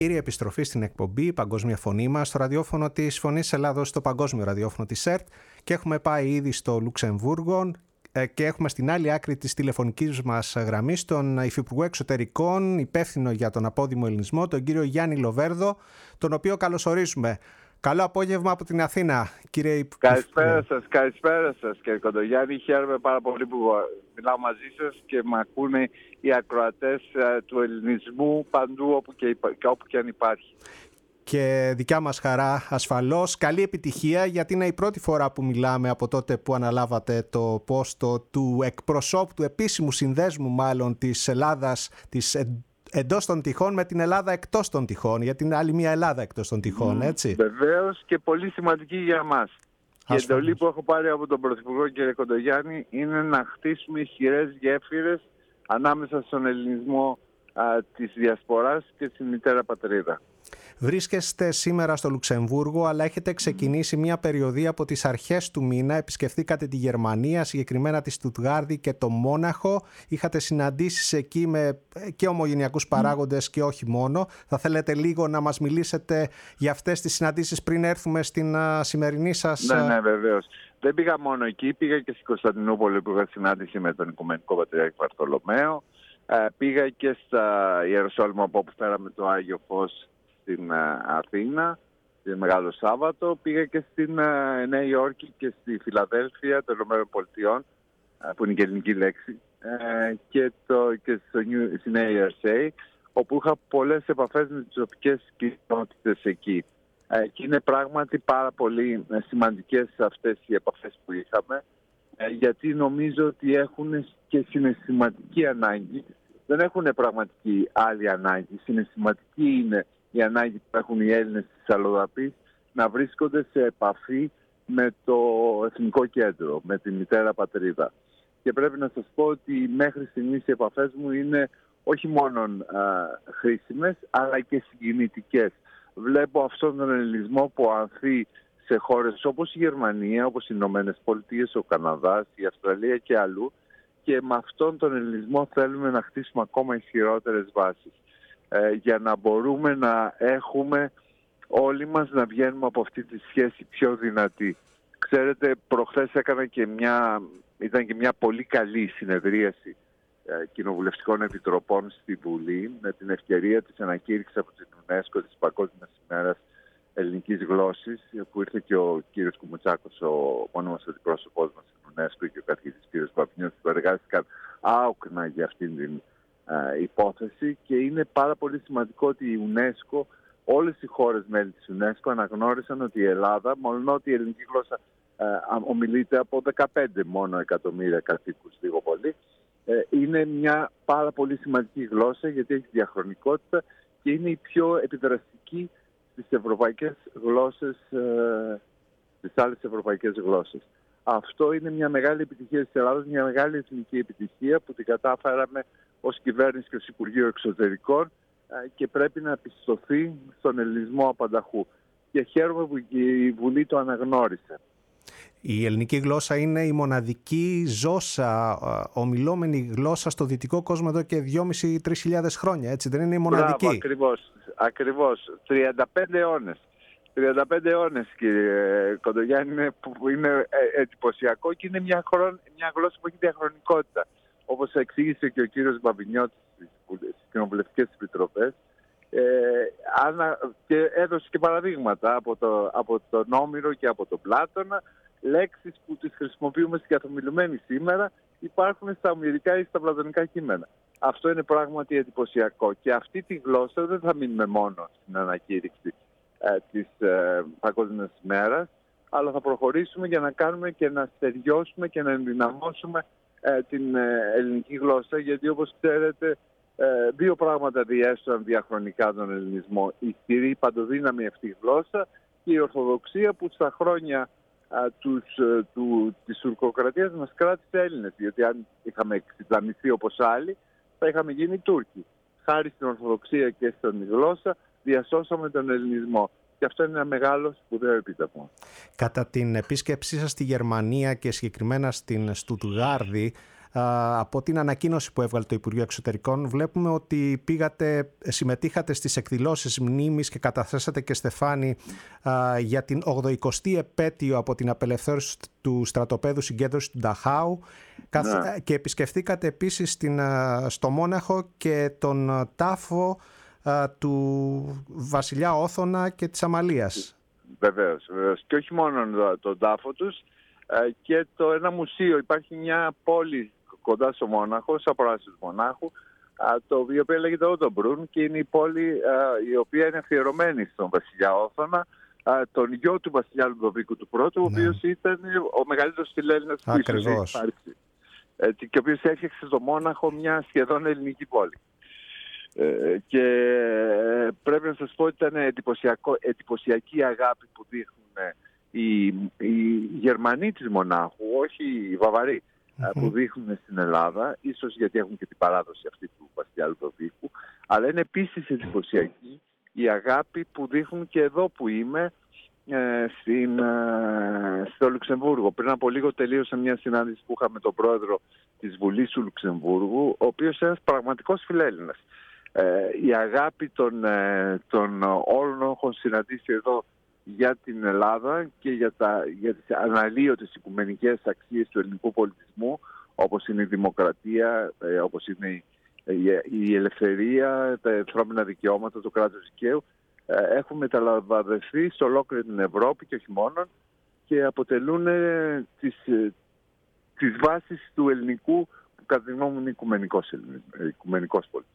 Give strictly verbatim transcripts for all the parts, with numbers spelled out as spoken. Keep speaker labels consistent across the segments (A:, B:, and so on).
A: Κύριε, επιστροφή στην εκπομπή Παγκόσμια Φωνή μας στο ραδιόφωνο της Φωνής Ελλάδος, στο παγκόσμιο ραδιόφωνο της ΕΡΤ, και έχουμε πάει ήδη στο Λουξεμβούργο και έχουμε στην άλλη άκρη της τηλεφωνικής μας γραμμής τον Υφυπουργό Εξωτερικών, υπεύθυνο για τον απόδημο ελληνισμό, τον κύριο Γιάννη Λοβέρδο, τον οποίο καλωσορίζουμε. Καλό απόγευμα από την Αθήνα, κύριε Υφυπουργέ.
B: Καλησπέρα σας, καλησπέρα σας κύριε Κοντογιάννη. Χαίρομαι πάρα πολύ που μιλάω μαζί σας και με ακούνε οι ακροατές του ελληνισμού παντού όπου και, όπου και αν υπάρχει.
A: Και δικιά μας χαρά ασφαλώς. Καλή επιτυχία, γιατί είναι η πρώτη φορά που μιλάμε από τότε που αναλάβατε το πόστο του εκπροσώπου, του επίσημου συνδέσμου μάλλον της Ελλάδας, της εντός των τυχών με την Ελλάδα εκτός των τυχών, γιατί είναι άλλη μια Ελλάδα εκτός των τυχών, έτσι.
B: Βεβαίως, και πολύ σημαντική για μας. Και η εντολή που έχω πάρει από τον Πρωθυπουργό κ. Κοντογιάννη είναι να χτίσουμε ισχυρές γέφυρες ανάμεσα στον ελληνισμό α, της διασποράς και στην μητέρα πατρίδα.
A: Βρίσκεστε σήμερα στο Λουξεμβούργο, αλλά έχετε ξεκινήσει μια περιοδία από τις αρχές του μήνα. Επισκεφθήκατε τη Γερμανία, συγκεκριμένα τη Στουτγάρδη και το Μόναχο. Είχατε συναντήσεις εκεί με και ομογενειακούς παράγοντες και όχι μόνο. Θα θέλετε λίγο να μας μιλήσετε για αυτές τις συναντήσεις πριν έρθουμε στην uh, σημερινή σας...
B: Ναι, ναι, βεβαίως. Δεν πήγα μόνο εκεί, πήγα και στην Κωνσταντινούπολη που είχα συνάντηση με τον Οικουμενικό Πατριάρχη Βαρθολομαίο. Ε, πήγα και στα Ιερουσάλημα από όπου φέραμε το Άγιο Φως στην Αθήνα, το Μεγάλο Σάββατο. Πήγα και στην Νέα Υόρκη και στη Φιλαδέλφια των Ηνωμένων Πολιτειών, που είναι και ελληνική λέξη, και, το, και στο, στη Νέα Ιερσέη, όπου είχα πολλές επαφές με τις τοπικές κοινότητες εκεί. Και είναι πράγματι πάρα πολύ σημαντικές αυτές οι επαφές που είχαμε, γιατί νομίζω ότι έχουν και συναισθηματική ανάγκη. Δεν έχουν πραγματική άλλη ανάγκη. Συναισθηματική είναι η ανάγκη που έχουν οι Έλληνες της Αλλοδαπής να βρίσκονται σε επαφή με το Εθνικό Κέντρο, με τη μητέρα πατρίδα. Και πρέπει να σας πω ότι μέχρι στιγμής οι επαφές μου είναι όχι μόνο α, χρήσιμες, αλλά και συγκινητικές. Βλέπω αυτόν τον ελληνισμό που ανθεί σε χώρες όπως η Γερμανία, όπως οι Ηνωμένες Πολιτείες, ο Καναδάς, η Αυστραλία και αλλού, και με αυτόν τον ελληνισμό θέλουμε να χτίσουμε ακόμα ισχυρότερες βάσεις, ε, για να μπορούμε να έχουμε όλοι μας να βγαίνουμε από αυτή τη σχέση πιο δυνατή. Ξέρετε, προχθές έκανα και μια, ήταν και μια πολύ καλή συνεδρίαση ε, κοινοβουλευτικών επιτροπών στη Βουλή, με την ευκαιρία της ανακήρυξης από την UNESCO της Παγκόσμιας ημέρας ελληνικής γλώσσης, που ήρθε και ο κύριος Κουμουτσάκος, ο μόνιμος αντιπρόσωπός μας στην UNESCO, και ο καθηγητής κύριος Παπινιώτης, που εργάστηκαν άοκνα για αυτήν την α, υπόθεση. Και είναι πάρα πολύ σημαντικό ότι η UNESCO, όλες οι χώρες μέλη της UNESCO αναγνώρισαν ότι η Ελλάδα, μόνο ότι η ελληνική γλώσσα α, ομιλείται από δεκαπέντε μόνο εκατομμύρια κατοίκους, λίγο πολύ, ε, είναι μια πάρα πολύ σημαντική γλώσσα, γιατί έχει διαχρονικότητα και είναι η πιο επιδραστική στις ευρωπαϊκές γλώσσες, ε, στις άλλες ευρωπαϊκές γλώσσες. Αυτό είναι μια μεγάλη επιτυχία της Ελλάδας, μια μεγάλη εθνική επιτυχία που την κατάφεραμε ως κυβέρνηση και ως Υπουργείο Εξωτερικών, ε, και πρέπει να πιστωθεί στον ελληνισμό απανταχού. Και χαίρομαι που η Βουλή το αναγνώρισε.
A: Η ελληνική γλώσσα είναι η μοναδική ζώσα, ομιλόμενη γλώσσα στο δυτικό κόσμο εδώ και δυόμισι με τρεις χιλιάδες χρόνια, έτσι δεν είναι η μοναδική?
B: Μπράβο, ακριβώς, ακριβώς. τριάντα πέντε αιώνες. τριάντα πέντε αιώνες, κύριε Κοντογιάννη, είναι, που είναι εντυπωσιακό, και είναι μια, χρον, μια γλώσσα που έχει διαχρονικότητα. Όπως εξήγησε και ο κύριος Μπαμπινιώτης στις κοινοβουλευτικές επιτροπές, ε, και έδωσε και παραδείγματα από, το, από τον Όμηρο και από τον Πλάτωνα. Λέξεις που τις χρησιμοποιούμε στην καθομιλουμένη σήμερα υπάρχουν στα ομηρικά ή στα πλατωνικά κείμενα. Αυτό είναι πράγματι εντυπωσιακό, και αυτή τη γλώσσα δεν θα μείνουμε μόνο στην ανακήρυξη ε, της ε, Παγκόσμιας ημέρας, αλλά θα προχωρήσουμε για να κάνουμε και να στεριώσουμε και να ενδυναμώσουμε ε, την ε, ελληνική γλώσσα, γιατί όπως ξέρετε ε, δύο πράγματα διέστραν διαχρονικά τον ελληνισμό: η ισχυρή παντοδύναμη αυτή γλώσσα και η Ορθοδοξία, που στα χρόνια Τους, του, της τουρκοκρατίας μας κράτησε Έλληνες, γιατί αν είχαμε εξισλαμιστεί όπως άλλοι θα είχαμε γίνει Τούρκοι. Χάρη στην Ορθοδοξία και στην γλώσσα διασώσαμε τον ελληνισμό, και αυτό είναι ένα μεγάλο σπουδαίο επίτευγμα.
A: Κατά την επίσκεψή σας στη Γερμανία και συγκεκριμένα στην Στουτγάρδη, Από την ανακοίνωση που έβγαλε το Υπουργείο Εξωτερικών βλέπουμε ότι πήγατε, συμμετείχατε στις εκδηλώσεις μνήμης και καταθέσατε και στεφάνι για την ογδοηκοστή επέτειο από την απελευθέρωση του στρατοπέδου συγκέντρωσης του Νταχάου, ναι. Και επισκεφθήκατε επίσης στην, στο Μόναχο και τον τάφο του βασιλιά Όθωνα και της Αμαλίας.
B: Βεβαίως, βεβαίως. Και όχι μόνο τον τάφο τους, και το ένα μουσείο. Υπάρχει μια πόλη κοντά στο Μόναχο, σαν προάσταση του Μονάχου, το οποίο λέγεται Ότομπρουν, και είναι η πόλη η οποία είναι αφιερωμένη στον βασιλιά Όθωνα, τον γιο του βασιλιά Λουδοβίκου του Πρώτου, ναι. Ο οποίος ήταν ο μεγαλύτερος φιλέλληνας που ίσως έχει υπάρξει. Και ο οποίος έφτιαξε στο Μόναχο μια σχεδόν ελληνική πόλη. Και πρέπει να σας πω ότι ήταν εντυπωσιακή αγάπη που δείχνουν οι, οι Γερμανοί της Μονάχου, όχι οι Βαβαροί, mm-hmm. που δείχνουν στην Ελλάδα, ίσως γιατί έχουν και την παράδοση αυτή του βασιλιά Λουδοβίκου, αλλά είναι επίσης εντυπωσιακή η αγάπη που δείχνουν και εδώ που είμαι, ε, στην, ε, στο Λουξεμβούργο. Πριν από λίγο τελείωσα μια συνάντηση που είχα με τον πρόεδρο της Βουλής του Λουξεμβούργου, ο οποίος είναι ένας πραγματικός φιλέλληνας. Ε, η αγάπη των, ε, των όλων έχουν συναντήσει εδώ για την Ελλάδα και για, τα, για τις αναλύωτες οικουμενικές αξίες του ελληνικού πολιτισμού, όπως είναι η δημοκρατία, ε, όπως είναι η, η, η ελευθερία, τα ανθρώπινα δικαιώματα, το κράτος δικαίου, ε, έχουν μεταλαμβαδευτεί σε ολόκληρη την Ευρώπη και όχι μόνο, και αποτελούν ε, τις, ε, τις βάσεις του ελληνικού, που κατά τη γνώμη μου είναι οικουμενικός, οικουμενικός πολιτισμός.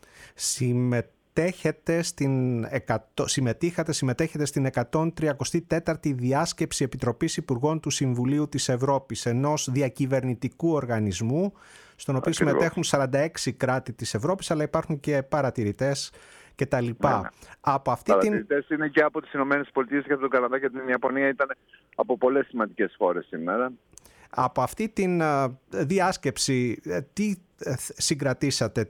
A: Συμμετέχετε στην, συμμετείχατε, συμμετέχετε στην εκατόν τριαντάτη τέταρτη διάσκεψη Επιτροπής Υπουργών του Συμβουλίου της Ευρώπης, ενός διακυβερνητικού οργανισμού, στον οποίο Ακριβώς. συμμετέχουν σαράντα έξι κράτη της Ευρώπης, αλλά υπάρχουν και παρατηρητές και τα λοιπά. Ναι. Από αυτή
B: παρατηρητές
A: την...
B: είναι και από τις Ηνωμένες Πολιτείες και από τον Καναδά και την Ιαπωνία, ήταν από πολλές σημαντικές χώρες σήμερα.
A: Από αυτή την διάσκεψη, τι συγκρατήσατε?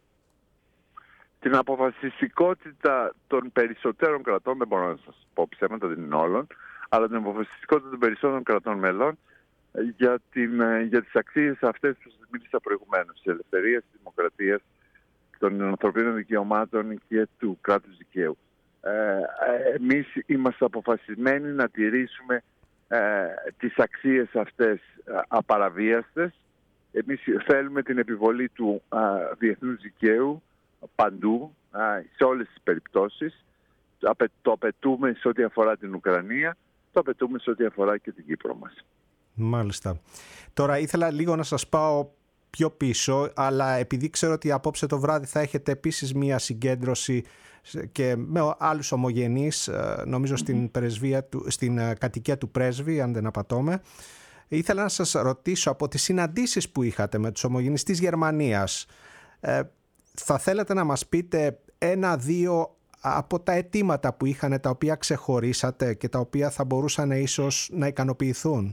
B: Την αποφασιστικότητα των περισσότερων κρατών, δεν μπορώ να σας πω ψέματα, δεν είναι όλων, αλλά την αποφασιστικότητα των περισσότερων κρατών μελών για, την, για τις αξίες αυτές που σας μίλησα προηγουμένως, της ελευθερίας, της δημοκρατίας, των ανθρωπίνων δικαιωμάτων και του κράτους δικαίου. Ε, εμείς είμαστε αποφασισμένοι να τηρήσουμε ε, τις αξίες αυτές απαραβίαστες. Εμείς θέλουμε την επιβολή του α, διεθνούς δικαίου παντού, σε όλες τις περιπτώσεις. Το απαιτούμε σε ό,τι αφορά την Ουκρανία, το απαιτούμε σε ό,τι αφορά και την Κύπρο μας.
A: Μάλιστα. Τώρα ήθελα λίγο να σας πάω πιο πίσω, αλλά επειδή ξέρω ότι απόψε το βράδυ θα έχετε επίσης μία συγκέντρωση και με άλλους ομογενείς, νομίζω στην, πρεσβεία του, στην κατοικία του πρέσβη, αν δεν απατώμε, ήθελα να σας ρωτήσω από τις συναντήσεις που είχατε με τους ομογενείς της Γερμανίας, ε, θα θέλατε να μας πείτε ένα-δύο από τα αιτήματα που είχαν, τα οποία ξεχωρίσατε και τα οποία θα μπορούσαν ίσως να ικανοποιηθούν?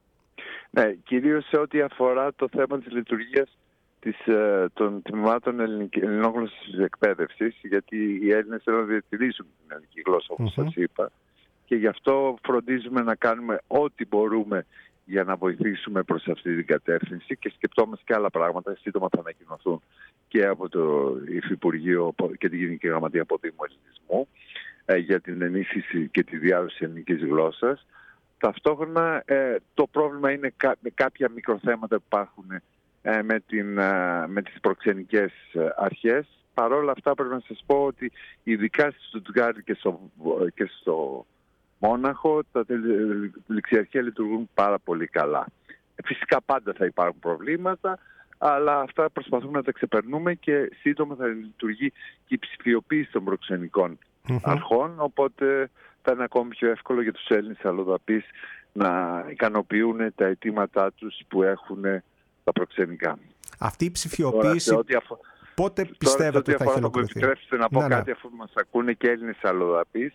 B: Ναι, κυρίως σε ό,τι αφορά το θέμα της λειτουργίας της, των τμήματων ελληνόγλωσσης εκπαίδευσης, γιατί οι Έλληνες θέλουν να διατηρήσουν την ελληνική γλώσσα, όπως mm-hmm. σας είπα, και γι' αυτό φροντίζουμε να κάνουμε ό,τι μπορούμε για να βοηθήσουμε προς αυτή την κατεύθυνση, και σκεπτόμαστε και άλλα πράγματα. Σύντομα θα ανακοινωθούν και από το Υφυπουργείο και την Γενική Γραμματεία Ποδήμου Ελληνισμού ε, για την ενίσχυση και τη διάδοση ελληνικής γλώσσας. Ταυτόχρονα ε, το πρόβλημα είναι κα, με κάποια μικροθέματα που υπάρχουν ε, με, την, ε, με τις προξενικές αρχές. Παρ' όλα αυτά πρέπει να σας πω ότι ειδικά στη Στουτγκάρδη και στο, και στο Μόναχο τα ληξιαρχεία λειτουργούν πάρα πολύ καλά. Φυσικά πάντα θα υπάρχουν προβλήματα, αλλά αυτά προσπαθούμε να τα ξεπερνούμε και σύντομα θα λειτουργεί και η ψηφιοποίηση των προξενικών mm-hmm. αρχών, οπότε θα είναι ακόμη πιο εύκολο για τους Έλληνες αλλοδαπείς να ικανοποιούν τα αιτήματά τους που έχουν τα προξενικά.
A: Αυτή η ψηφιοποίηση αφο... πότε πιστεύετε ότι θα έχει ολοκληρωθεί?
B: Θα επιτρέψετε να πω ναι, κάτι ναι. αφού μας ακούνε και Έλληνες αλλοδαπείς,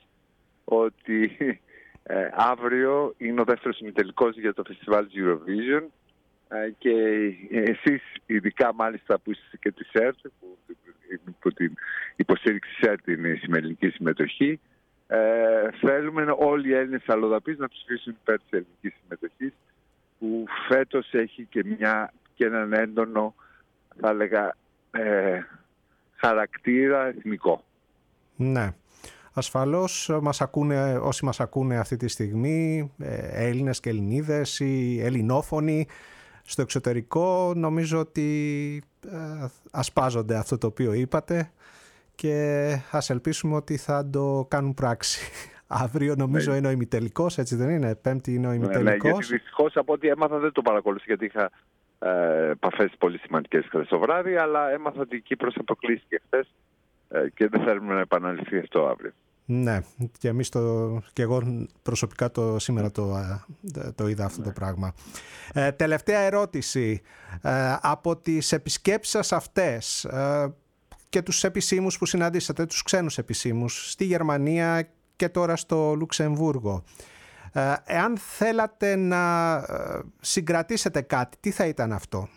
B: ότι ε, αύριο είναι ο δεύτερος ημιτελικός για το φεστιβάλ της Eurovision ε, και εσείς ειδικά μάλιστα που είστε και της ΕΡΤ, που, που την υποστήριξη της ΕΡΤ είναι η σημερινή συμμετοχή, ε, θέλουμε όλοι οι Έλληνες αλλοδαπείς να ψηφίσουν υπέρ της ελληνικής συμμετοχής, που φέτος έχει και μια και έναν έντονο, θα έλεγα, ε, χαρακτήρα εθνικό.
A: Ναι. Ασφαλώς μας ακούνε, όσοι μας ακούνε αυτή τη στιγμή, Έλληνες και Ελληνίδες ή ελληνόφωνοι στο εξωτερικό, νομίζω ότι ε, ασπάζονται αυτό το οποίο είπατε και ας ελπίσουμε ότι θα το κάνουν πράξη. Αύριο νομίζω ναι. είναι ο ημιτελικός, έτσι δεν είναι? Πέμπτη είναι ο ημιτελικός.
B: Ναι, γιατί δυστυχώς από ό,τι έμαθα δεν το παρακολουθεί, γιατί είχα ε, επαφές πολύ σημαντικές χθες το βράδυ, αλλά έμαθα ότι η Κύπρος αποκλείστηκε χθες ε, και δεν θέλουμε να επαναληφθεί αυτό αύριο.
A: Ναι, και εμείς το, και εγώ προσωπικά το σήμερα το, το είδα αυτό ναι. το πράγμα. Ε, τελευταία ερώτηση. Ε, από τις επισκέψεις σας αυτές ε, και τους επισήμους που συναντήσατε, τους ξένους επισήμους στη Γερμανία και τώρα στο Λουξεμβούργο, ε, εάν θέλατε να συγκρατήσετε κάτι, τι θα ήταν αυτό?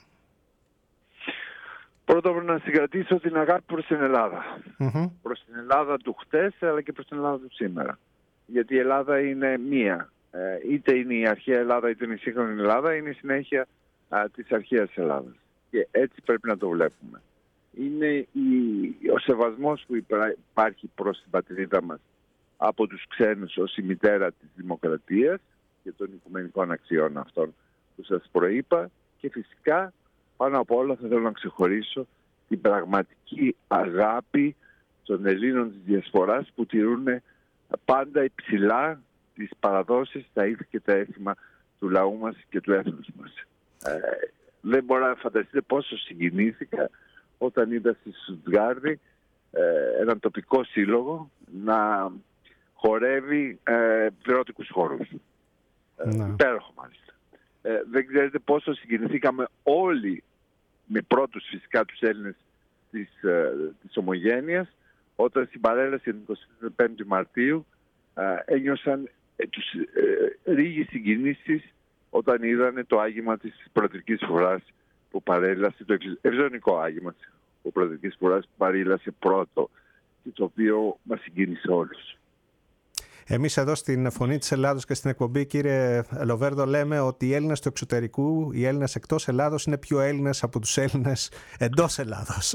B: Πρώτα να συγκρατήσω την αγάπη προς την Ελλάδα.
A: Mm-hmm.
B: Προς την Ελλάδα του χτες, αλλά και προς την Ελλάδα του σήμερα. Γιατί η Ελλάδα είναι μία. Ε, είτε είναι η αρχαία Ελλάδα, είτε είναι η σύγχρονη Ελλάδα, είναι η συνέχεια α, της αρχαίας Ελλάδας. Και έτσι πρέπει να το βλέπουμε. Είναι η, ο σεβασμός που υπάρχει προς την πατρίδα μας από τους ξένους ως η μητέρα της δημοκρατίας και των οικουμενικών αξιών αυτών που σας προείπα, και φυσικά πάνω απ' όλα θα θέλω να ξεχωρίσω την πραγματική αγάπη των Ελλήνων της Διασποράς που τηρούν πάντα υψηλά τις παραδόσεις, τα ήθη και τα έθιμα του λαού μας και του έθνους μας. Ε, δεν μπορώ να φανταστείτε πόσο συγκινήθηκα όταν είδα στη Στουτγκάρδη ε, έναν τοπικό σύλλογο να χορεύει ε, πληρώτικους χώρους. Ε, υπέροχο μάλιστα. Ε, δεν ξέρετε πόσο συγκινηθήκαμε όλοι, με πρώτους φυσικά τους Έλληνες της, ε, της Ομογένειας, όταν στην παρέλαση την εικοστή πέμπτη Μαρτίου ε, ένιωσαν ε, τους ε, ρίγες συγκινήσεις όταν είδαν το άγημα της Προεδρικής Φουράς που παρέλασε, το ευζωνικό άγημα της Προεδρικής Φουράς που παρέλασε πρώτο και το οποίο μας συγκίνησε όλους.
A: Εμείς εδώ στην Φωνή της Ελλάδος και στην εκπομπή, κύριε Λοβέρδο, λέμε ότι οι Έλληνες του εξωτερικού, οι Έλληνες εκτός Ελλάδος είναι πιο Έλληνες από τους Έλληνες εντός Ελλάδος.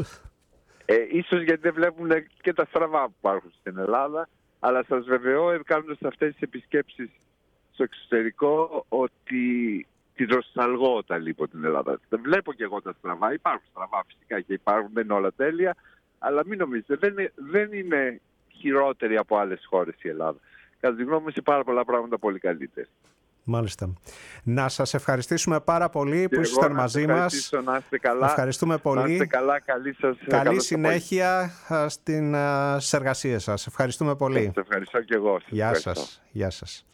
B: Ε, ίσως γιατί δεν βλέπουν και τα στραβά που υπάρχουν στην Ελλάδα, αλλά σας βεβαιώ, κάνοντας αυτές τις επισκέψεις στο εξωτερικό, ότι την νοσταλγώ όταν λείπω την Ελλάδα. Δεν βλέπω και εγώ τα στραβά, υπάρχουν στραβά φυσικά και υπάρχουν, δεν είναι όλα τέλεια, αλλά μην νομίζετε, δεν είναι, δεν είναι χειρότερη από άλλες χώρες η Ελλάδα. Κατά τη γνώμη μου, σε πάρα πολλά πράγματα πολύ καλύτερη.
A: Μάλιστα. Να σας ευχαριστήσουμε πάρα πολύ που ήσασταν μαζί μας.
B: Να είστε καλά.
A: Ευχαριστούμε πολύ.
B: Να είστε καλά. Καλή, σας,
A: καλή συνέχεια στην, στις εργασίες σας. Ευχαριστούμε πολύ.
B: Σας ευχαριστώ και εγώ. Σας
A: Γεια
B: ευχαριστώ.
A: σας. Γεια σας.